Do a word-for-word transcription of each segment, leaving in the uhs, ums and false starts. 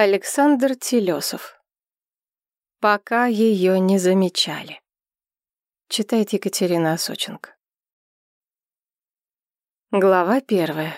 Александр Телесов. Пока ее не замечали. Читает Екатерина Осоченко. Глава первая.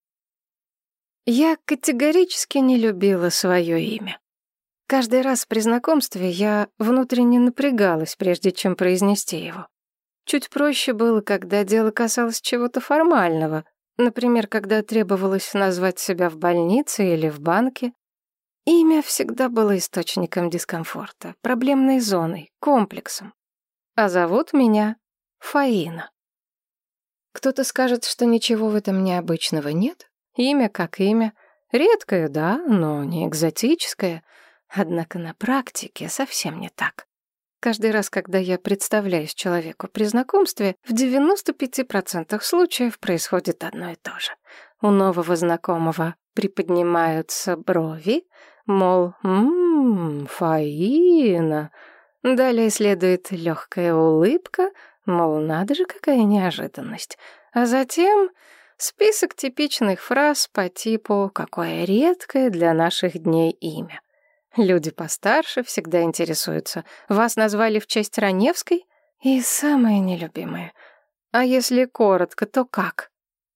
Я категорически не любила свое имя. Каждый раз при знакомстве я внутренне напрягалась, прежде чем произнести его. Чуть проще было, когда дело касалось чего-то формального, например, когда требовалось назвать себя в больнице или в банке. Имя всегда было источником дискомфорта, проблемной зоной, комплексом. А зовут меня Фаина. Кто-то скажет, что ничего в этом необычного нет. Имя как имя. Редкое, да, но не экзотическое. Однако на практике совсем не так. Каждый раз, когда я представляюсь человеку при знакомстве, в девяноста пяти процентах случаев происходит одно и то же. У нового знакомого приподнимаются брови, мол, «Ммм, Фаина». Далее следует легкая улыбка, мол, надо же, какая неожиданность. А затем список типичных фраз по типу «какое редкое для наших дней имя». Люди постарше всегда интересуются. Вас назвали в честь Раневской? И самое нелюбимое. А если коротко, то как?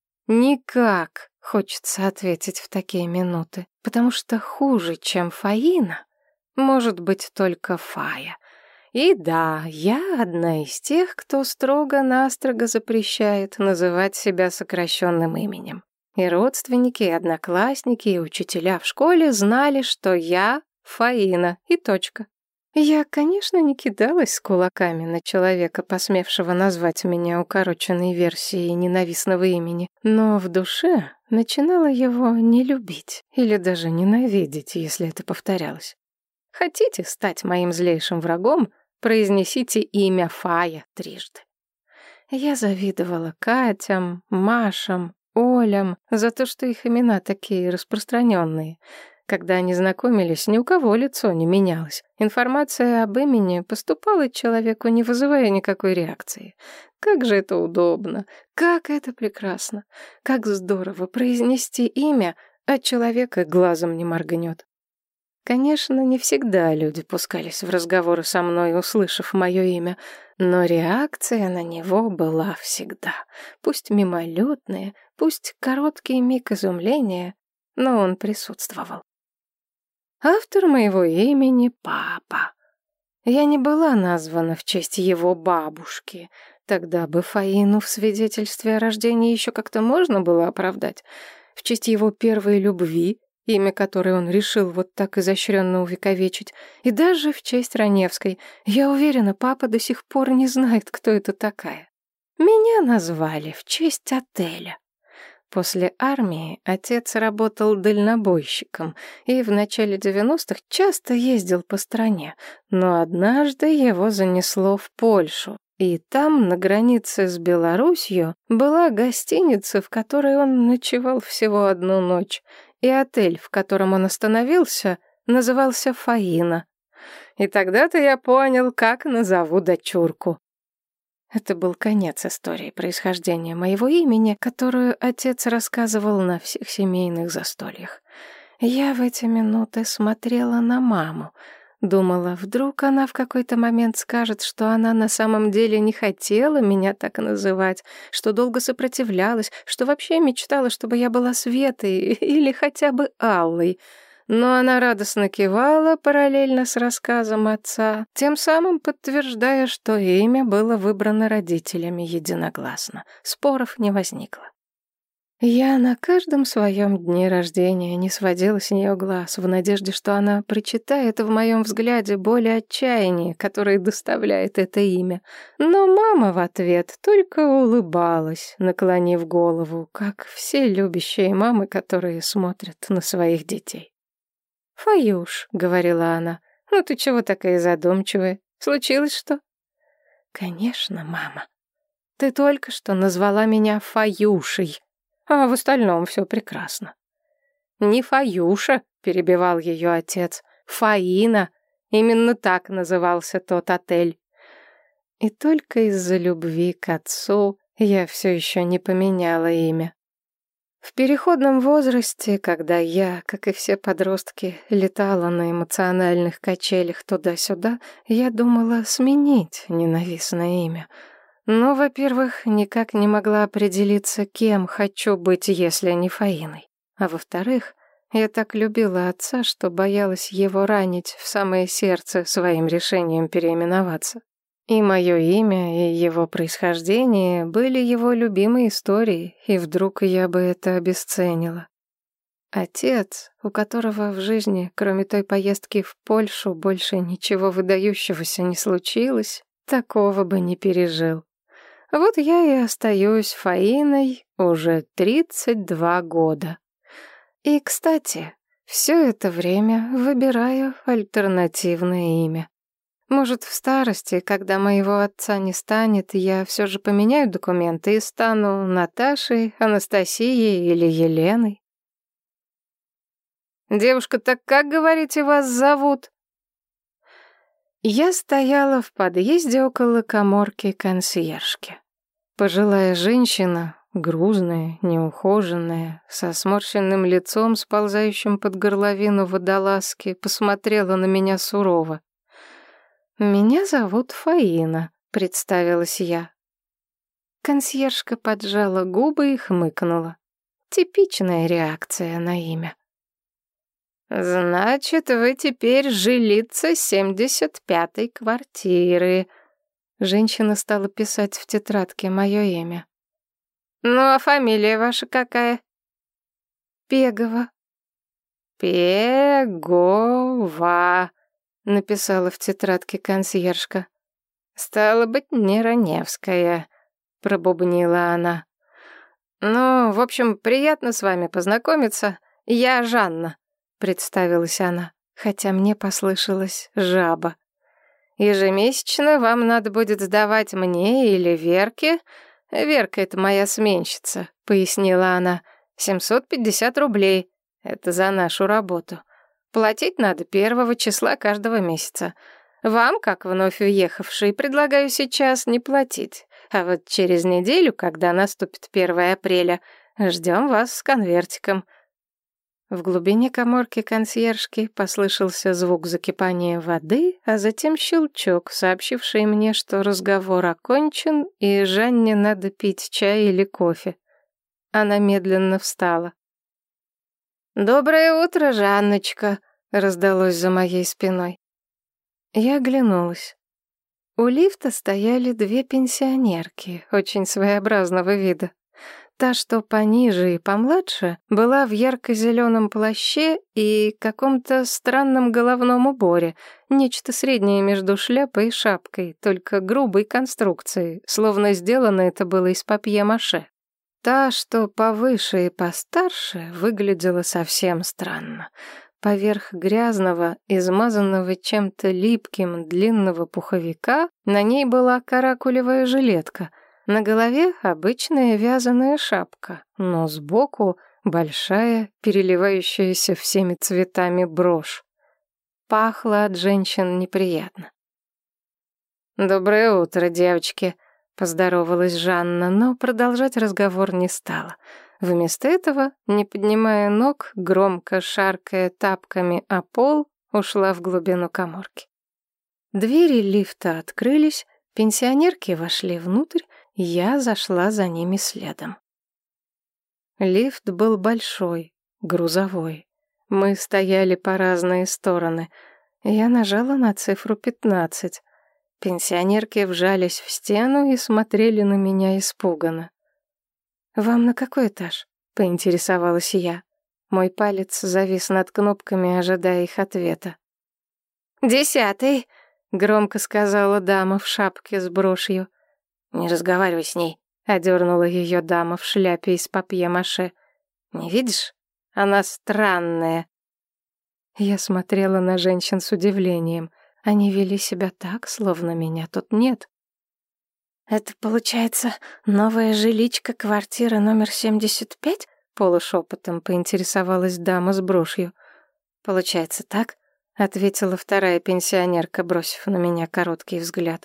Никак, хочется ответить в такие минуты. Потому что хуже, чем Фаина, может быть только Фая. И да, я одна из тех, кто строго-настрого запрещает называть себя сокращенным именем. И родственники, и одноклассники, и учителя в школе знали, что я Фаина, и точка. Я, конечно, не кидалась с кулаками на человека, посмевшего назвать меня укороченной версией ненавистного имени, но в душе начинала его не любить или даже ненавидеть, если это повторялось. Хотите стать моим злейшим врагом, произнесите имя Фая трижды. Я завидовала Катям, Машам, Олям за то, что их имена такие распространенные. Когда они знакомились, ни у кого лицо не менялось. Информация об имени поступала человеку, не вызывая никакой реакции. Как же это удобно, как это прекрасно, как здорово произнести имя, а человек и глазом не моргнет. Конечно, не всегда люди пускались в разговоры со мной, услышав мое имя, но реакция на него была всегда. Пусть мимолетная, пусть короткий миг изумления, но он присутствовал. Автор моего имени — папа. Я не была названа в честь его бабушки. Тогда бы Фаину в свидетельстве о рождении еще как-то можно было оправдать. В честь его первой любви, имя которой он решил вот так изощренно увековечить, и даже в честь Раневской. Я уверена, папа до сих пор не знает, кто это такая. Меня назвали в честь отеля. После армии отец работал дальнобойщиком и в начале девяностых часто ездил по стране, но однажды его занесло в Польшу, и там, на границе с Белоруссией, была гостиница, в которой он ночевал всего одну ночь, и отель, в котором он остановился, назывался «Фаина». И тогда-то я понял, как назову дочурку. Это был конец истории происхождения моего имени, которую отец рассказывал на всех семейных застольях. Я в эти минуты смотрела на маму. Думала, вдруг она в какой-то момент скажет, что она на самом деле не хотела меня так называть, что долго сопротивлялась, что вообще мечтала, чтобы я была Светой или хотя бы Аллой. Но она радостно кивала параллельно с рассказом отца, тем самым подтверждая, что имя было выбрано родителями единогласно. Споров не возникло. Я на каждом своем дне рождения не сводила с нее глаз, в надежде, что она прочитает в моем взгляде боль и отчаяние, которое доставляет это имя. Но мама в ответ только улыбалась, наклонив голову, как все любящие мамы, которые смотрят на своих детей. «Фаюш», — говорила она, — «ну ты чего такая задумчивая? Случилось что?» «Конечно, мама. Ты только что назвала меня Фаюшей, а в остальном все прекрасно». «Не Фаюша», — перебивал ее отец, — «Фаина. Именно так назывался тот отель». И только из-за любви к отцу я все еще не поменяла имя. В переходном возрасте, когда я, как и все подростки, летала на эмоциональных качелях туда-сюда, я думала сменить ненавистное имя. Но, во-первых, никак не могла определиться, кем хочу быть, если не Фаиной. А во-вторых, я так любила отца, что боялась его ранить в самое сердце своим решением переименоваться. И мое имя, и его происхождение были его любимой историей, и вдруг я бы это обесценила. Отец, у которого в жизни, кроме той поездки в Польшу, больше ничего выдающегося не случилось, такого бы не пережил. Вот я и остаюсь Фаиной уже тридцать два года. И, кстати, все это время выбираю альтернативное имя. Может, в старости, когда моего отца не станет, я все же поменяю документы и стану Наташей, Анастасией или Еленой. «Девушка, так как, говорите, вас зовут?» Я стояла в подъезде около каморки консьержки. Пожилая женщина, грузная, неухоженная, со сморщенным лицом, сползающим под горловину водолазки, посмотрела на меня сурово. «Меня зовут Фаина», — представилась я. Консьержка поджала губы и хмыкнула. Типичная реакция на имя. «Значит, вы теперь жилица семьдесят пятой квартиры». Женщина стала писать в тетрадке мое имя. «Ну, а фамилия ваша какая?» «Пегова». «Пегова», — написала в тетрадке консьержка. «Стало быть, не Раневская», — пробубнила она. «Ну, в общем, приятно с вами познакомиться. Я Жанна», — представилась она, хотя мне послышалась жаба. «Ежемесячно вам надо будет сдавать мне или Верке. Верка — это моя сменщица», — пояснила она. «семьсот пятьдесят рублей. Это за нашу работу. Платить надо первого числа каждого месяца. Вам, как вновь уехавшей, предлагаю сейчас не платить. А вот через неделю, когда наступит первое апреля, ждем вас с конвертиком». В глубине каморки консьержки послышался звук закипания воды, а затем щелчок, сообщивший мне, что разговор окончен, и Жанне надо пить чай или кофе. Она медленно встала. «Доброе утро, Жанночка», — раздалось за моей спиной. Я оглянулась. У лифта стояли две пенсионерки, очень своеобразного вида. Та, что пониже и помладше, была в ярко-зеленом плаще и каком-то странном головном уборе, нечто среднее между шляпой и шапкой, только грубой конструкции, словно сделано это было из папье-маше. Та, что повыше и постарше, выглядела совсем странно. Поверх грязного, измазанного чем-то липким длинного пуховика на ней была каракулевая жилетка, на голове обычная вязаная шапка, но сбоку большая, переливающаяся всеми цветами брошь. Пахло от женщин неприятно. «Доброе утро, девочки», — поздоровалась Жанна, но продолжать разговор не стала. Вместо этого, не поднимая ног, громко шаркая тапками о пол, ушла в глубину каморки. Двери лифта открылись, пенсионерки вошли внутрь, я зашла за ними следом. Лифт был большой, грузовой. Мы стояли по разные стороны. Я нажала на цифру пятнадцать. Пенсионерки вжались в стену и смотрели на меня испуганно. «Вам на какой этаж?» — поинтересовалась я. Мой палец завис над кнопками, ожидая их ответа. «Десятый», — громко сказала дама в шапке с брошью. «Не разговаривай с ней», — одернула ее дама в шляпе из папье-маше. «Не видишь? Она странная». Я смотрела на женщин с удивлением. Они вели себя так, словно меня тут нет. «Это, получается, новая жиличка квартиры номер семьдесят пять?» — полушепотом поинтересовалась дама с брошью. «Получается так?» — ответила вторая пенсионерка, бросив на меня короткий взгляд.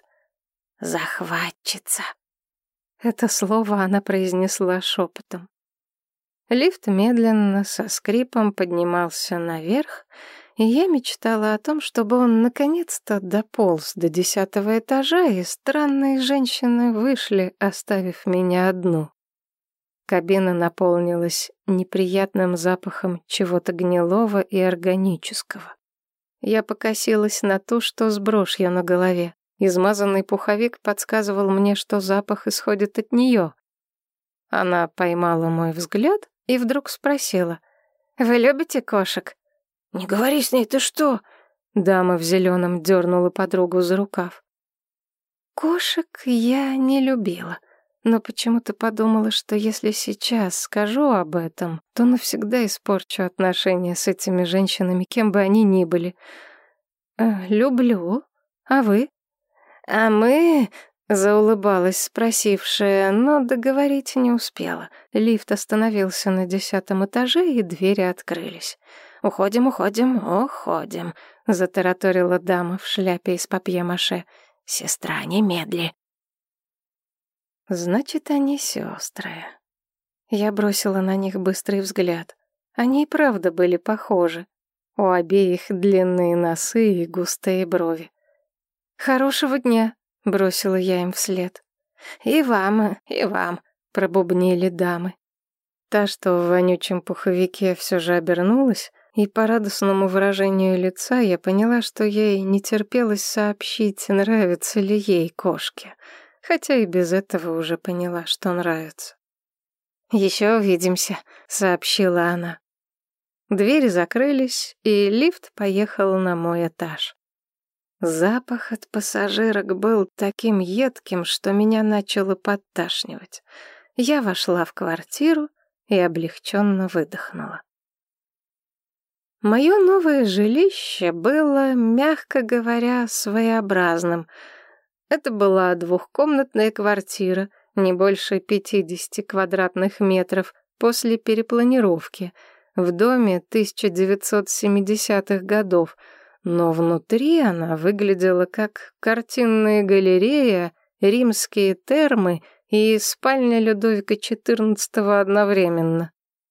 «Захватчица». Это слово она произнесла шепотом. Лифт медленно, со скрипом поднимался наверх, и я мечтала о том, чтобы он наконец-то дополз до десятого этажа, и странные женщины вышли, оставив меня одну. Кабина наполнилась неприятным запахом чего-то гнилого и органического. Я покосилась на ту, что с брошью на голове. Измазанный пуховик подсказывал мне, что запах исходит от нее. Она поймала мой взгляд и вдруг спросила: «Вы любите кошек?» «Не говори с ней, ты что?» Дама в зеленом дернула подругу за рукав. Кошек я не любила, но почему-то подумала, что если сейчас скажу об этом, то навсегда испорчу отношения с этими женщинами, кем бы они ни были. «Э, люблю. А вы?» «А мы...» — заулыбалась спросившая, но договорить не успела. Лифт остановился на десятом этаже, и двери открылись. «Уходим, уходим, уходим», — затараторила дама в шляпе из папье-маше. «Сестра, немедли». Значит, они сестры. Я бросила на них быстрый взгляд. Они и правда были похожи. У обеих длинные носы и густые брови. «Хорошего дня», — бросила я им вслед. «И вам, и вам», — пробубнили дамы. Та, что в вонючем пуховике, все же обернулась, и по радостному выражению лица я поняла, что ей не терпелось сообщить, нравятся ли ей кошки, хотя и без этого уже поняла, что нравится. «Еще увидимся», — сообщила она. Двери закрылись, и лифт поехал на мой этаж. Запах от пассажирок был таким едким, что меня начало подташнивать. Я вошла в квартиру и облегченно выдохнула. Мое новое жилище было, мягко говоря, своеобразным. Это была двухкомнатная квартира, не больше пятидесяти квадратных метров, после перепланировки, в доме тысяча девятьсот семидесятых годов, но внутри она выглядела как картинная галерея, римские термы и спальня Людовика четырнадцатого одновременно.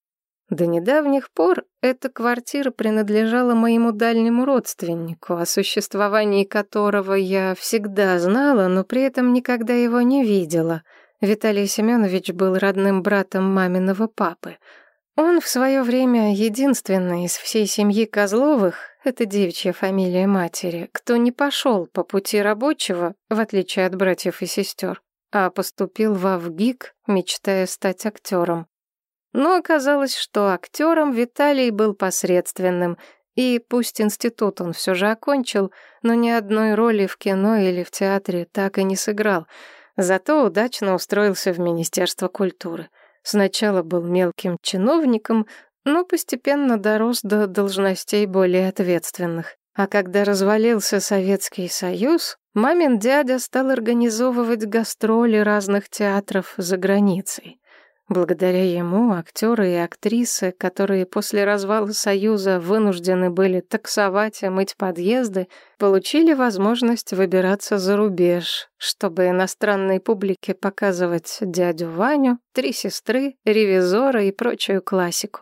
До недавних пор эта квартира принадлежала моему дальнему родственнику, о существовании которого я всегда знала, но при этом никогда его не видела. Виталий Семенович был родным братом маминого папы. Он в свое время единственный из всей семьи Козловых, это девичья фамилия матери, кто не пошел по пути рабочего, в отличие от братьев и сестер, а поступил в Авгик, мечтая стать актером. Но оказалось, что актером Виталий был посредственным, и пусть институт он все же окончил, но ни одной роли в кино или в театре так и не сыграл, зато удачно устроился в Министерство культуры. Сначала был мелким чиновником, но постепенно дорос до должностей более ответственных. А когда развалился Советский Союз, мамин дядя стал организовывать гастроли разных театров за границей. Благодаря ему актеры и актрисы, которые после развала Союза вынуждены были таксовать и мыть подъезды, получили возможность выбираться за рубеж, чтобы иностранной публике показывать дядю Ваню, три сестры, ревизора и прочую классику.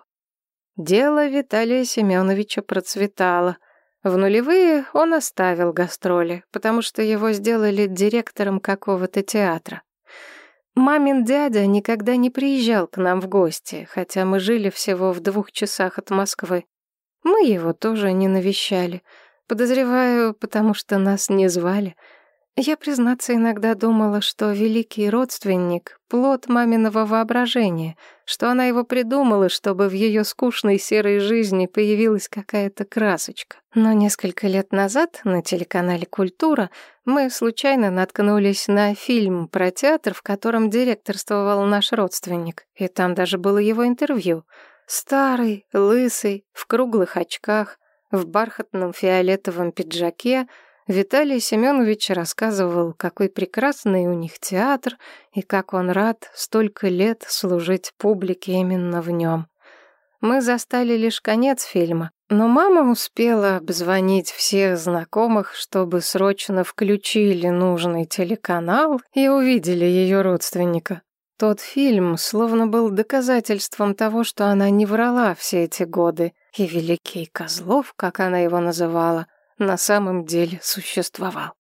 Дело Виталия Семеновича процветало. В нулевые он оставил гастроли, потому что его сделали директором какого-то театра. Мамин дядя никогда не приезжал к нам в гости, хотя мы жили всего в двух часах от Москвы. Мы его тоже не навещали. Подозреваю, потому что нас не звали. Я, признаться, иногда думала, что великий родственник — плод маминого воображения, что она его придумала, чтобы в ее скучной серой жизни появилась какая-то красочка. Но несколько лет назад на телеканале «Культура» мы случайно наткнулись на фильм про театр, в котором директорствовал наш родственник, и там даже было его интервью. Старый, лысый, в круглых очках, в бархатном фиолетовом пиджаке Виталий Семенович рассказывал, какой прекрасный у них театр и как он рад столько лет служить публике именно в нем. Мы застали лишь конец фильма, но мама успела обзвонить всех знакомых, чтобы срочно включили нужный телеканал и увидели ее родственника. тот фильм словно был доказательством того, что она не врала все эти годы, и великий Козлов, как она его называла, на самом деле существовал.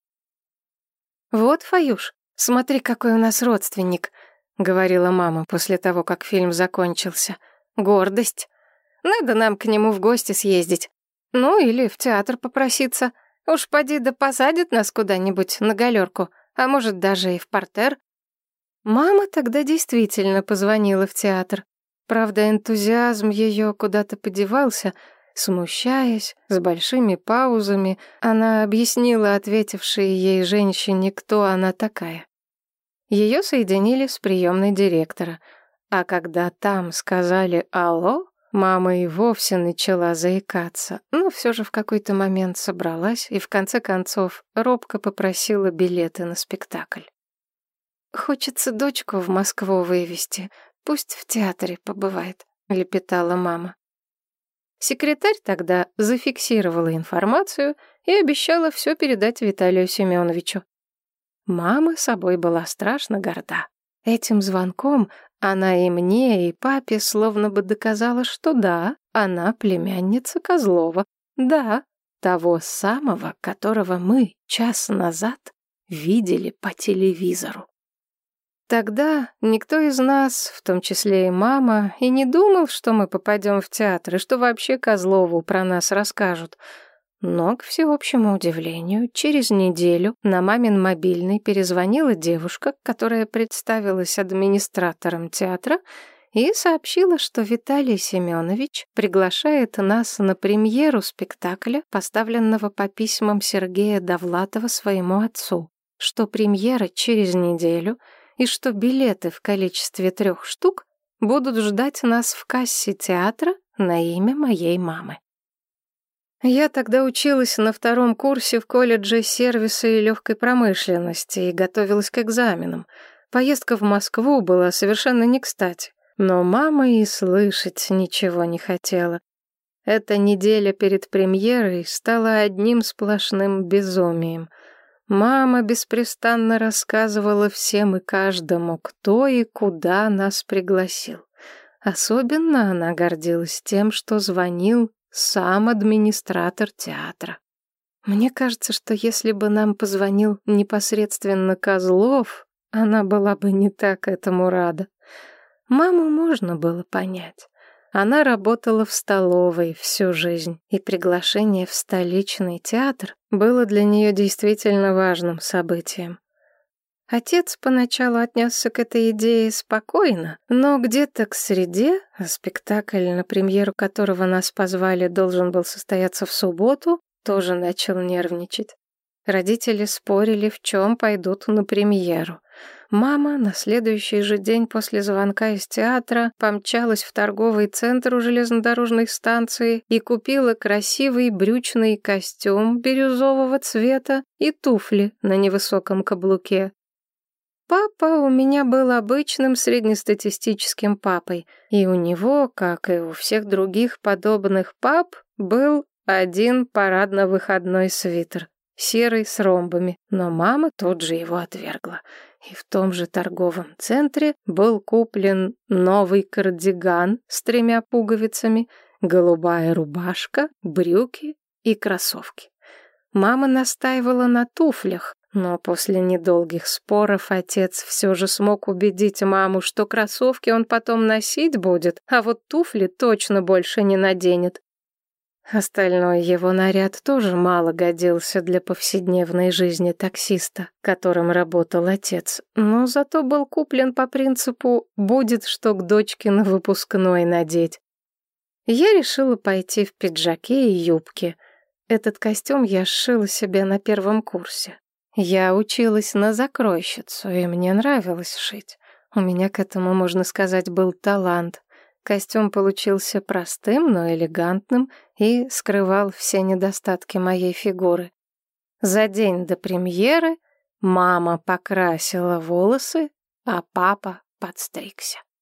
«Вот, Фаюш, смотри, какой у нас родственник», — говорила мама после того, как фильм закончился. «Гордость. Надо нам к нему в гости съездить. Ну, или в театр попроситься. Уж поди да посадит нас куда-нибудь на галерку, а может, даже и в партер». Мама тогда действительно позвонила в театр. Правда, энтузиазм ее куда-то подевался. Смущаясь, с большими паузами, она объяснила ответившей ей женщине, кто она такая. Ее соединили с приемной директора, а когда там сказали «алло», мама и вовсе начала заикаться, но все же в какой-то момент собралась и в конце концов робко попросила билеты на спектакль. «Хочется дочку в Москву вывести, пусть в театре побывает», — лепетала мама. Секретарь тогда зафиксировала информацию и обещала все передать Виталию Семеновичу. Мама собой была страшно горда. Этим звонком она и мне, и папе словно бы доказала, что да, она племянница Козлова. Да, того самого, которого мы час назад видели по телевизору. Тогда никто из нас, в том числе и мама, и не думал, что мы попадем в театр, и что вообще Козлову про нас расскажут. Но, к всеобщему удивлению, через неделю на мамин мобильный перезвонила девушка, которая представилась администратором театра и сообщила, что Виталий Семенович приглашает нас на премьеру спектакля, поставленного по письмам Сергея Довлатова своему отцу, что премьера через неделю и что билеты в количестве трех штук будут ждать нас в кассе театра на имя моей мамы. Я тогда училась на втором курсе в колледже сервиса и легкой промышленности и готовилась к экзаменам. Поездка в Москву была совершенно не кстати, но мама и слышать ничего не хотела. Эта неделя перед премьерой стала одним сплошным безумием. Мама беспрестанно рассказывала всем и каждому, кто и куда нас пригласил. Особенно она гордилась тем, что звонил сам администратор театра. Мне кажется, что если бы нам позвонил непосредственно Козлов, она была бы не так этому рада. Маму можно было понять. Она работала в столовой всю жизнь, и приглашение в столичный театр было для нее действительно важным событием. Отец поначалу отнесся к этой идее спокойно, но где-то к среде, а спектакль, на премьеру которого нас позвали, должен был состояться в субботу, тоже начал нервничать. Родители спорили, в чем пойдут на премьеру. Мама на следующий же день после звонка из театра помчалась в торговый центр у железнодорожной станции и купила красивый брючный костюм бирюзового цвета и туфли на невысоком каблуке. Папа у меня был обычным среднестатистическим папой, и у него, как и у всех других подобных пап, был один парадно-выходной свитер, серый с ромбами, но мама тут же его отвергла. И в том же торговом центре был куплен новый кардиган с тремя пуговицами, голубая рубашка, брюки и кроссовки. Мама настаивала на туфлях, но после недолгих споров отец все же смог убедить маму, что кроссовки он потом носить будет, а вот туфли точно больше не наденет. Остальной его наряд тоже мало годился для повседневной жизни таксиста, которым работал отец, но зато был куплен по принципу «будет что к дочке на выпускной надеть». Я решила пойти в пиджаке и юбке. Этот костюм я сшила себе на первом курсе. Я училась на закройщицу, и мне нравилось шить. У меня к этому, можно сказать, был талант. Костюм получился простым, но элегантным и скрывал все недостатки моей фигуры. За день до премьеры мама покрасила волосы, а папа подстригся.